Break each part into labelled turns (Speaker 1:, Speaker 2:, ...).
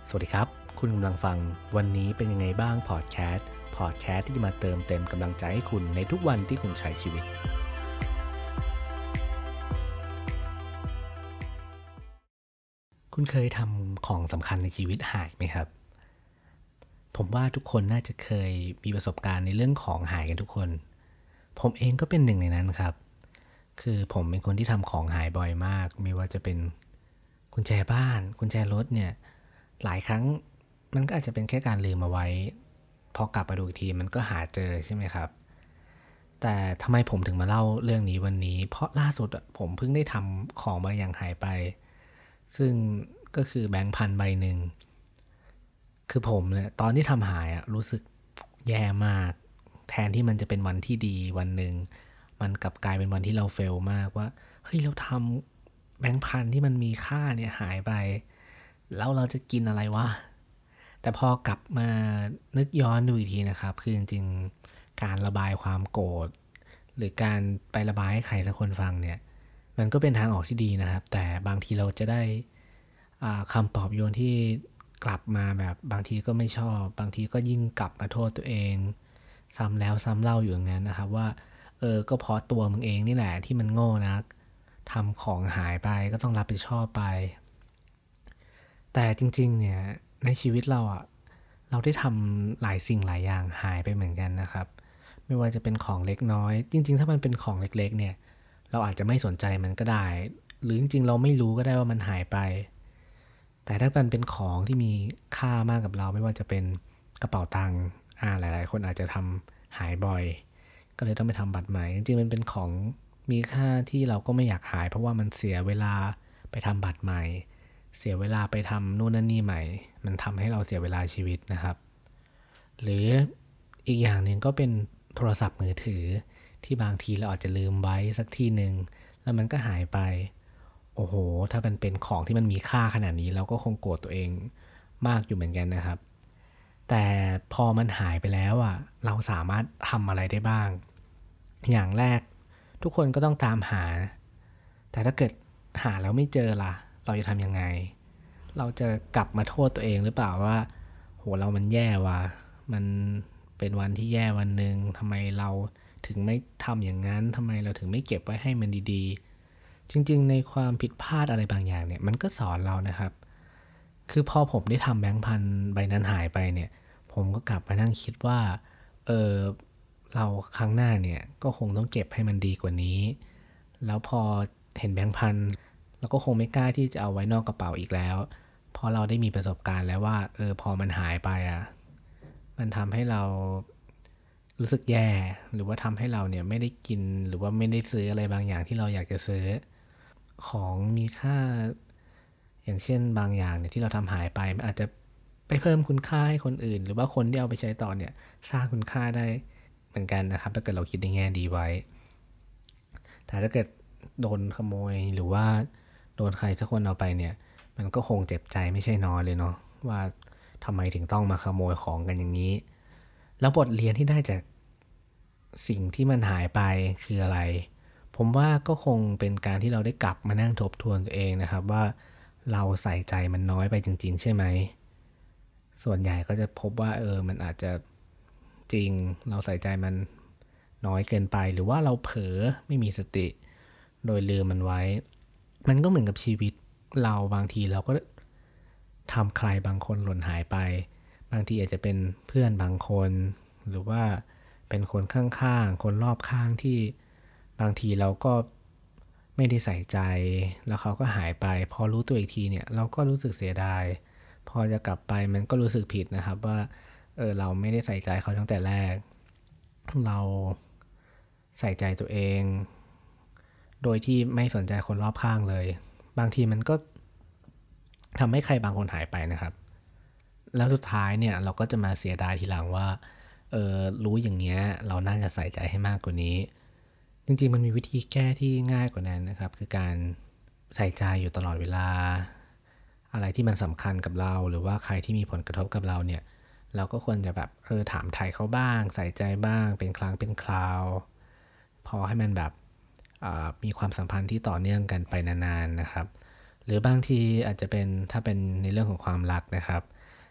Speaker 1: สวัสดีครับคุณกำลังฟังวันนี้เป็นยังไงบ้างพอดแคสต์ที่จะมาเติมเต็มกำลังใจให้คุณในทุกวันที่คุณใช้ชีวิตคุณเคยทำของสำคัญในชีวิตหายไหมครับผมว่าทุกคนน่าจะเคยมีประสบการณ์ในเรื่องของหายกันทุกคนผมเองก็เป็นหนึ่งในนั้นครับคือผมเป็นคนที่ทำของหายบ่อยมากไม่ว่าจะเป็นกุญแจบ้านกุญแจรถเนี่ยหลายครั้งมันก็อาจจะเป็นแค่การลืมเอาไว้พอกลับมาดูอีกทีมันก็หาเจอใช่ไหมครับแต่ทำไมผมถึงมาเล่าเรื่องนี้วันนี้เพราะล่าสุดผมเพิ่งได้ทำของบางอย่างหายไปซึ่งก็คือแบงค์พันใบหนึ่งคือผมเนี่ยตอนที่ทำหายรู้สึกแย่มากแทนที่มันจะเป็นวันที่ดีวันหนึ่งมันกลับกลายเป็นวันที่เราเฟลมากว่าเฮ้ยเราทำแบงค์พันที่มันมีค่าเนี่ยหายไปแล้วเราจะกินอะไรวะแต่พอกลับมานึกย้อนดูอีกทีนะครับคือจริงๆการระบายความโกรธหรือการไประบายให้ใครสักคนฟังเนี่ยมันก็เป็นทางออกที่ดีนะครับแต่บางทีเราจะได้คำปลอบโยนที่กลับมาแบบบางทีก็ไม่ชอบบางทีก็ยิ่งกลับมาโทษตัวเองซ้ำแล้วซ้ำเล่าอยู่อย่างนั้นนะครับว่าก็เพราะตัวมึงเองนี่แหละที่มันโง่นักทำของหายไปก็ต้องรับผิดชอบไปแต่จริงๆเนี่ยในชีวิตเราได้ทำหลายสิ่งหลายอย่างหายไปเหมือนกันนะครับไม่ว่าจะเป็นของเล็กน้อยจริงๆถ้ามันเป็นของเล็กๆเนี่ยเราอาจจะไม่สนใจมันก็ได้หรือจริงๆเราไม่รู้ก็ได้ว่ามันหายไปแต่ถ้ามันเป็นของที่มีค่ามากกับเราไม่ว่าจะเป็นกระเป๋าตังค์หลายๆคนอาจจะทำหายบ่อยก็เลยต้องไปทำบัตรใหม่จริงๆมันเป็นของมีค่าที่เราก็ไม่อยากหายเพราะว่ามันเสียเวลาไปทำบัตรใหม่เสียเวลาไปทำนู่นนั่นนี่ใหม่มันทำให้เราเสียเวลาชีวิตนะครับหรืออีกอย่างหนึ่งก็เป็นโทรศัพท์มือถือที่บางทีเราอาจจะลืมไว้สักที่หนึ่งแล้วมันก็หายไปโอ้โหถ้ามันเป็นของที่มันมีค่าขนาดนี้เราก็คงโกรธตัวเองมากอยู่เหมือนกันนะครับแต่พอมันหายไปแล้วเราสามารถทำอะไรได้บ้างอย่างแรกทุกคนก็ต้องตามหาแต่ถ้าเกิดหาแล้วไม่เจอล่ะเราจะทำยังไงเราจะกลับมาโทษตัวเองหรือเปล่าว่าโหเรามันแย่ว่ะมันเป็นวันที่แย่วันหนึ่งทำไมเราถึงไม่ทำอย่างนั้นทำไมเราถึงไม่เก็บไว้ให้มันดีๆจริงๆในความผิดพลาดอะไรบางอย่างเนี่ยมันก็สอนเรานะครับคือพอผมได้ทำแบงค์พันใบนั้นหายไปเนี่ยผมก็กลับมานั่งคิดว่าเออเราครั้งหน้าเนี่ยก็คงต้องเก็บให้มันดีกว่านี้แล้วพอเห็นแบงค์พันเราก็คงไม่กล้าที่จะเอาไว้นอกกระเป๋าอีกแล้วเพราะเราได้มีประสบการณ์แล้วว่าพอมันหายไปมันทำให้เรารู้สึกแย่หรือว่าทำให้เราเนี่ยไม่ได้กินหรือว่าไม่ได้ซื้ออะไรบางอย่างที่เราอยากจะซื้อของมีค่าอย่างเช่นบางอย่างเนี่ยที่เราทำหายไปมันอาจจะไปเพิ่มคุณค่าให้คนอื่นหรือว่าคนที่เอาไปใช้ต่อเนี่ยสร้างคุณค่าได้เหมือนกันนะครับถ้าเกิดเราคิดในแง่ดีไว้แต่ถ้าเกิดโดนขโมยหรือว่าโดนใครสักคนเอาไปเนี่ยมันก็คงเจ็บใจไม่ใช่น้อยเลยเนาะว่าทำไมถึงต้องมาขโมยของกันอย่างนี้แล้วบทเรียนที่ได้จากสิ่งที่มันหายไปคืออะไรผมว่าก็คงเป็นการที่เราได้กลับมานั่งทบทวนตัวเองนะครับว่าเราใส่ใจมันน้อยไปจริงๆใช่ไหมส่วนใหญ่ก็จะพบว่ามันอาจจะจริงเราใส่ใจมันน้อยเกินไปหรือว่าเราเผลอไม่มีสติโดยลืมมันไว้มันก็เหมือนกับชีวิตเราบางทีเราก็ทำใครบางคนหล่นหายไปบางทีอาจจะเป็นเพื่อนบางคนหรือว่าเป็นคนข้างๆคนรอบข้างที่บางทีเราก็ไม่ได้ใส่ใจแล้วเขาก็หายไปพอรู้ตัวอีกทีเนี่ยเราก็รู้สึกเสียดายพอจะกลับไปมันก็รู้สึกผิดนะครับว่าเราไม่ได้ใส่ใจเขาตั้งแต่แรกเราใส่ใจตัวเองโดยที่ไม่สนใจคนรอบข้างเลยบางทีมันก็ทำให้ใครบางคนหายไปนะครับแล้วสุดท้ายเนี่ยเราก็จะมาเสียดายทีหลังว่ารู้อย่างเงี้ยเราน่าจะใส่ใจให้มากกว่านี้จริงๆมันมีวิธีแก้ที่ง่ายกว่านั้นนะครับคือการใส่ใจอยู่ตลอดเวลาอะไรที่มันสำคัญกับเราหรือว่าใครที่มีผลกระทบกับเราเนี่ยเราก็ควรจะแบบถามไถ่เขาบ้างใส่ใจบ้างเป็นครั้งเป็นคราวพอให้มันแบบมีความสัมพันธ์ที่ต่อเนื่องกันไปนานๆนะครับหรือบางทีอาจจะเป็นถ้าเป็นในเรื่องของความรักนะครับ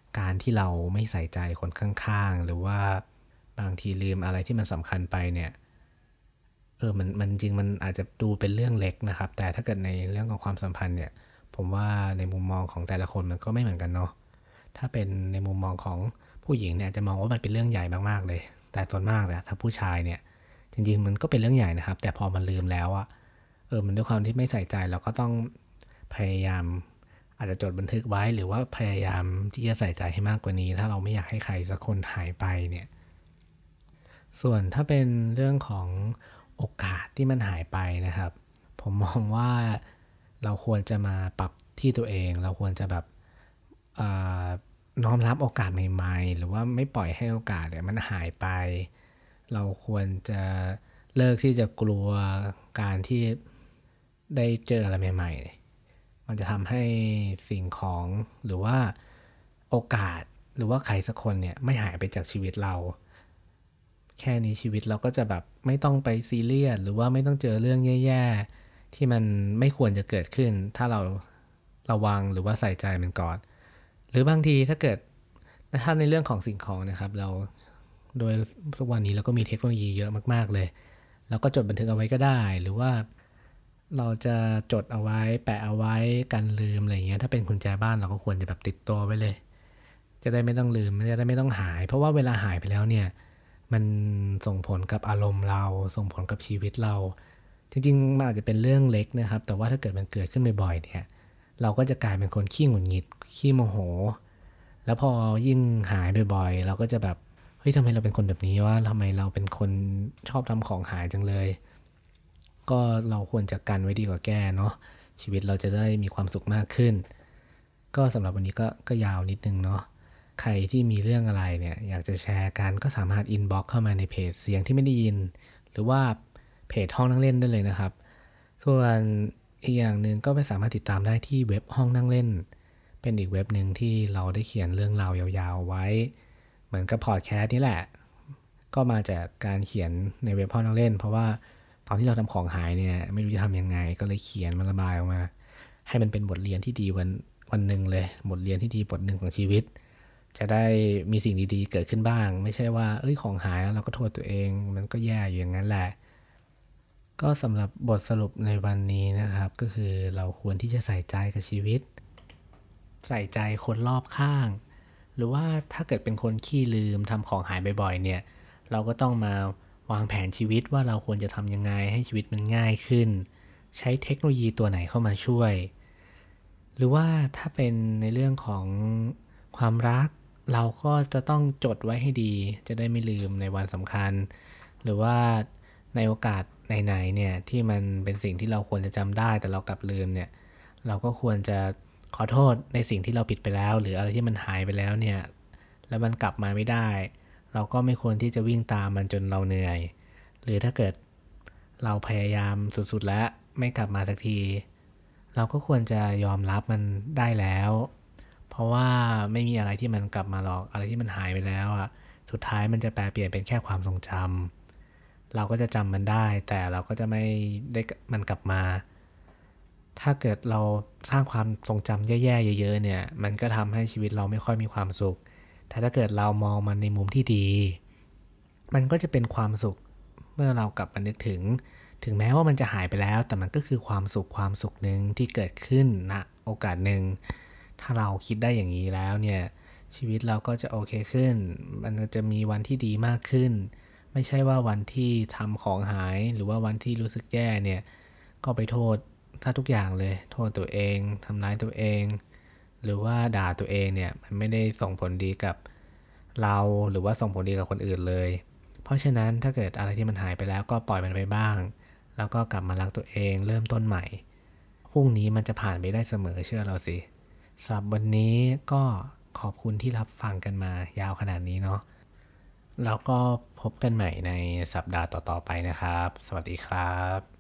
Speaker 1: การที่เราไม่ใส่ใจคนข้างๆหรือว่าบางทีลืมอะไรที่มันสำคัญไปเนี่ยมันจริงมันอาจจะดูเป็นเรื่องเล็กนะครับแต่ถ้าเกิดในเรื่องของความสัมพันธ์เนี่ยผมว่าในมุมมองของแต่ละคนมันก็ไม่เหมือนกันเนาะถ้าเป็นในมุมมองของผู้หญิงเนี่ยจะมองว่ามันเป็นเรื่องใหญ่มากๆเลยแต่ส่วนมากเนี่ยถ้าผู้ชายเนี่ยจริงๆมันก็เป็นเรื่องใหญ่นะครับแต่พอมันลืมแล้วอะมันด้วยความที่ไม่ใส่ใจเราก็ต้องพยายามอาจจะจดบันทึกไว้หรือว่าพยายามที่จะใส่ใจให้มากกว่านี้ถ้าเราไม่อยากให้ใครสักคนหายไปเนี่ยส่วนถ้าเป็นเรื่องของโอกาสที่มันหายไปนะครับผมมองว่าเราควรจะมาปรับที่ตัวเองเราควรจะแบบอ่าน้อมรับโอกาสใหม่ๆหรือว่าไม่ปล่อยให้โอกาสเนี่ยมันหายไปเราควรจะเลิกที่จะกลัวการที่ได้เจออะไรใหม่ๆมันจะทำให้สิ่งของหรือว่าโอกาสหรือว่าใครสักคนเนี่ยไม่หายไปจากชีวิตเราแค่นี้ชีวิตเราก็จะแบบไม่ต้องไปซีเรียสหรือว่าไม่ต้องเจอเรื่องแย่ๆที่มันไม่ควรจะเกิดขึ้นถ้าเราระวังหรือว่าใส่ใจมันก่อนหรือบางทีถ้าในเรื่องของสิ่งของนะครับเราโดยทุกวันนี้เราก็มีเทคโนโลยีเยอะมากๆเลยเราก็จดบันทึกเอาไว้ก็ได้หรือว่าเราจะจดเอาไว้แปะเอาไว้กันลืมอะไรเงี้ยถ้าเป็นกุญแจบ้านเราก็ควรจะแบบติดตัวไว้เลยจะได้ไม่ต้องลืมจะได้ไม่ต้องหายเพราะว่าเวลาหายไปแล้วเนี่ยมันส่งผลกับอารมณ์เราส่งผลกับชีวิตเราจริงๆมันอาจจะเป็นเรื่องเล็กนะครับแต่ว่าถ้าเกิดมันเกิดขึ้นบ่อยๆเนี่ยเราก็จะกลายเป็นคนขี้หงุดหงิดขี้โมโหแล้วพอยิ่งหายบ่อยๆเราก็จะแบบเฮ้ยทำไมเราเป็นคนแบบนี้วะทำไมเราเป็นคนชอบทำของหายจังเลยก็เราควรจะกันไว้ดีกว่าแก้เนาะชีวิตเราจะได้มีความสุขมากขึ้นก็สำหรับวันนี้ก็ยาวนิดนึงเนาะใครที่มีเรื่องอะไรเนี่ยอยากจะแชร์กันก็สามารถอินบ็อกซ์เข้ามาในเพจเสียงที่ไม่ได้ยินหรือว่าเพจห้องนั่งเล่นได้เลยนะครับส่วนอีกอย่างหนึ่งก็ไปสามารถติดตามได้ที่เว็บห้องนั่งเล่นเป็นอีกเว็บหนึ่งที่เราได้เขียนเรื่องราวยาวๆไว้เหมือนกับพอดแคสต์นี่แหละก็มาจากการเขียนในเว็บห้องนั่งเล่นเพราะว่าตอนที่เราทำของหายเนี่ยไม่รู้จะทำยังไงก็เลยเขียนมันระบายออกมาให้มันเป็นบทเรียนที่ดีวันหนึ่งเลยบทเรียนที่ดีบทหนึ่งของชีวิตจะได้มีสิ่งดีๆเกิดขึ้นบ้างไม่ใช่ว่าของหายแล้วเราก็โทษตัวเองมันก็แย่อยู่อย่างนั้นแหละก็สำหรับบทสรุปในวันนี้นะครับก็คือเราควรที่จะใส่ใจกับชีวิตใส่ใจคนรอบข้างหรือว่าถ้าเกิดเป็นคนขี้ลืมทำของหายบ่อยๆเนี่ยเราก็ต้องมาวางแผนชีวิตว่าเราควรจะทำยังไงให้ชีวิตมันง่ายขึ้นใช้เทคโนโลยีตัวไหนเข้ามาช่วยหรือว่าถ้าเป็นในเรื่องของความรักเราก็จะต้องจดไว้ให้ดีจะได้ไม่ลืมในวันสำคัญหรือว่าในโอกาสไหนๆเนี่ยที่มันเป็นสิ่งที่เราควรจะจำได้แต่เรากลับลืมเนี่ยเราก็ควรจะขอโทษในสิ่งที่เราผิดไปแล้วหรืออะไรที่มันหายไปแล้วเนี่ยแล้วมันกลับมาไม่ได้เราก็ไม่ควรที่จะวิ่งตามมันจนเราเหนื่อยหรือถ้าเกิดเราพยายามสุดๆแล้วไม่กลับมาสักทีเราก็ควรจะยอมรับมันได้แล้วเพราะว่าไม่มีอะไรที่มันกลับมาหรอกอะไรที่มันหายไปแล้วอ่ะสุดท้ายมันจะแปลเปลี่ยนเป็นแค่ความทรงจำเราก็จะจำมันได้แต่เราก็จะไม่ได้มันกลับมาถ้าเกิดเราสร้างความทรงจำแย่ๆเยอะๆเนี่ยมันก็ทำให้ชีวิตเราไม่ค่อยมีความสุขแต่ถ้าเกิดเรามองมันในมุมที่ดีมันก็จะเป็นความสุขเมื่อเรากลับมานึกถึงแม้ว่ามันจะหายไปแล้วแต่มันก็คือความสุขหนึ่งที่เกิดขึ้นณโอกาสหนึ่งถ้าเราคิดได้อย่างนี้แล้วเนี่ยชีวิตเราก็จะโอเคขึ้นมันจะมีวันที่ดีมากขึ้นไม่ใช่ว่าวันที่ทำของหายหรือว่าวันที่รู้สึกแย่เนี่ยก็ไปโทษถ้าทุกอย่างเลยโทษตัวเองทำร้ายตัวเองหรือว่าด่าตัวเองเนี่ยมันไม่ได้ส่งผลดีกับเราหรือว่าส่งผลดีกับคนอื่นเลยเพราะฉะนั้นถ้าเกิดอะไรที่มันหายไปแล้วก็ปล่อยมันไปบ้างแล้วก็กลับมารักตัวเองเริ่มต้นใหม่พรุ่งนี้มันจะผ่านไปได้เสมอเชื่อเราสิสำหรับวันนี้ก็ขอบคุณที่รับฟังกันมายาวขนาดนี้เนาะแล้วก็พบกันใหม่ในสัปดาห์ต่อๆไปนะครับสวัสดีครับ